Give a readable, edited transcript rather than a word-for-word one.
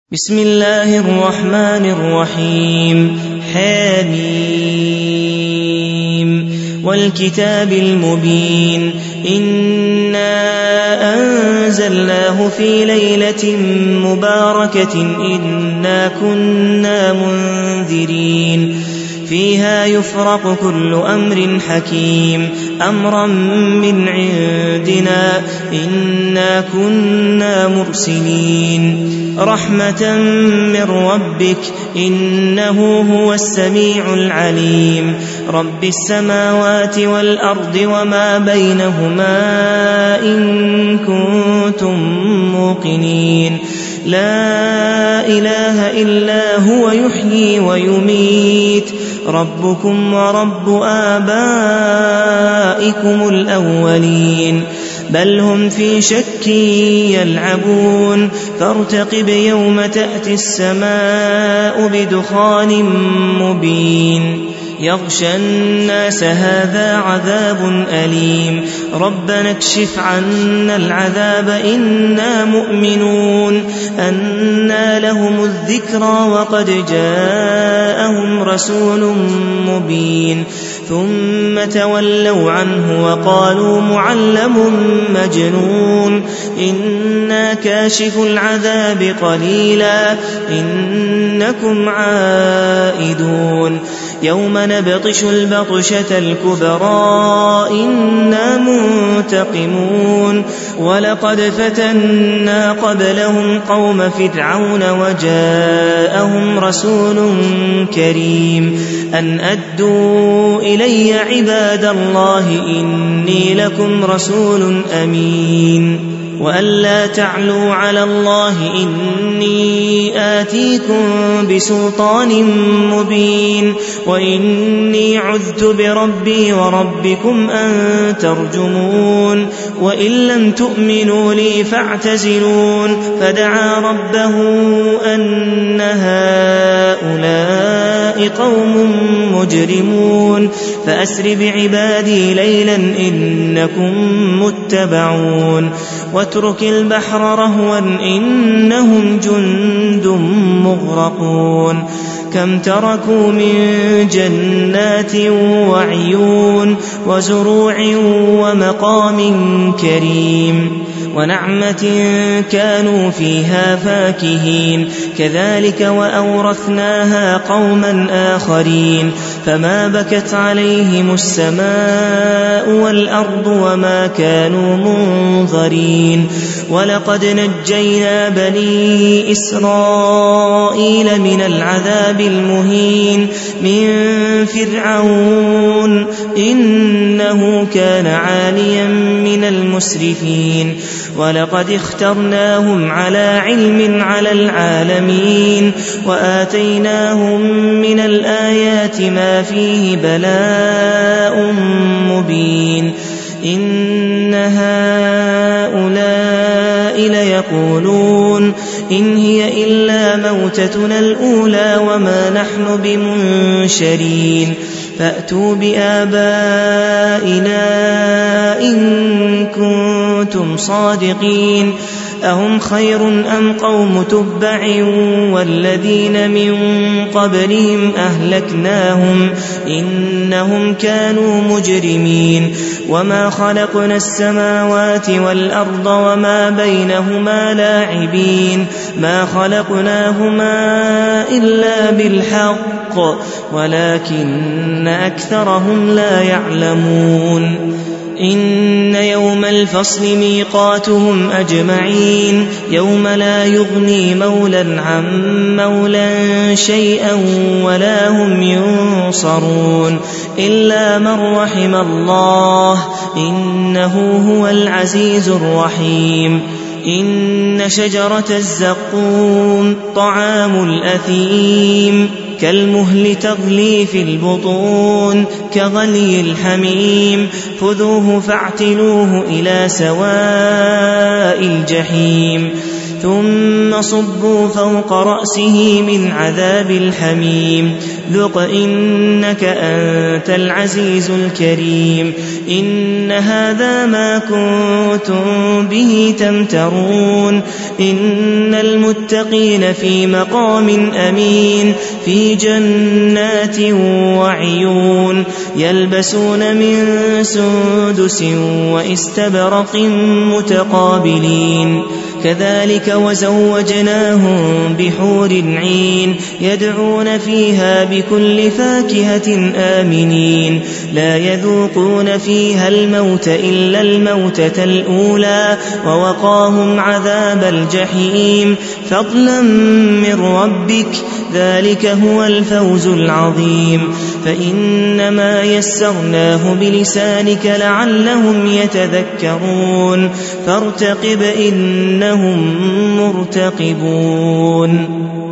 بسم الله الرحمن الرحيم حميم والكتاب المبين إنا أنزلناه في ليلة مباركة إنا كنا منذرين فيها يفرق كل أمر حكيم أمرا من عندنا إنا كنا مرسلين رحمة من ربك إنه هو السميع العليم رب السماوات والأرض وما بينهما إن كنتم موقنين لا إله إلا هو يحيي ويميت ربكم ورب آبائكم الأولين بل هم في شك يلعبون فارتقب يوم تأتي السماء بدخان مبين يغشى الناس هذا عذاب أليم ربنا اكشف عنا العذاب إنا مؤمنون أنى لهم الذكرى وقد جاءهم رسول مبين ثم تولوا عنه وقالوا معلم مجنون إنا كاشف العذاب قليلا إنكم عائدون يوم نبطش البطشة الكبرى إنا منتقمون ولقد فتنا قبلهم قوم فرعون وجاءهم رسول كريم أن أدوا إلي عباد الله إني لكم رسول أمين وأن لا تعلوا على الله إني آتيكم بسلطان مبين وإني عذت بربي وربكم أن ترجمون وإن لم تؤمنوا لي فاعتزلون فدعا ربه أن هؤلاء قوم مجرمون فأسر بعبادي ليلا إنكم متبعون واترك البحر رهوا إنهم جند مغرقون كم تركوا من جنات وعيون وزروع ومقام كريم ونعمة كانوا فيها فاكهين كذلك وأورثناها قوما آخرين فما بكت عليهم السماء والأرض وما كانوا منظرين ولقد نجينا بني إسرائيل من العذاب المهين من فرعون إنه كان عاليا من المسرفين ولقد اخترناهم على علم على العالمين وآتيناهم من الآيات ما فيه بلاء مبين إن هؤلاء ليقولون إن هي إلا موتتنا الأولى وما نحن بمنشرين فأتوا بآبائنا إن كنتم صادقين أهم خير أم قوم تبع والذين من قبلهم أهلكناهم إنهم كانوا مجرمين وما خلقنا السماوات والأرض وما بينهما لاعبين ما خلقناهما إلا بالحق ولكن أكثرهم لا يعلمون إن يوم الفصل ميقاتهم أجمعين يوم لا يغني مولى عن مولى شيئا ولا هم ينصرون إلا من رحم الله إنه هو العزيز الرحيم إن شجرة الزقوم طعام الأثيم كالمهل تغلي في البطون كغلي الحميم خذوه فاعتلوه إلى سواء الجحيم ثم صبوا فوق رأسه من عذاب الحميم ذق إنك أنت العزيز الكريم إن هذا ما كنتم به تمترون إن المتقين في مقام أمين في جنات وعيون يلبسون من سندس واستبرق متقابلين كذلك وزوجناهم بحور عين يدعون فيها بكل فاكهة آمنين لا يذوقون فيها الموت إلا الموتة الأولى ووقاهم عذاب الجحيم فضلا من ربك ذلك هو الفوز العظيم فإنما يسرناه بلسانك لعلهم يتذكرون فارتقب إنهم مرتقبون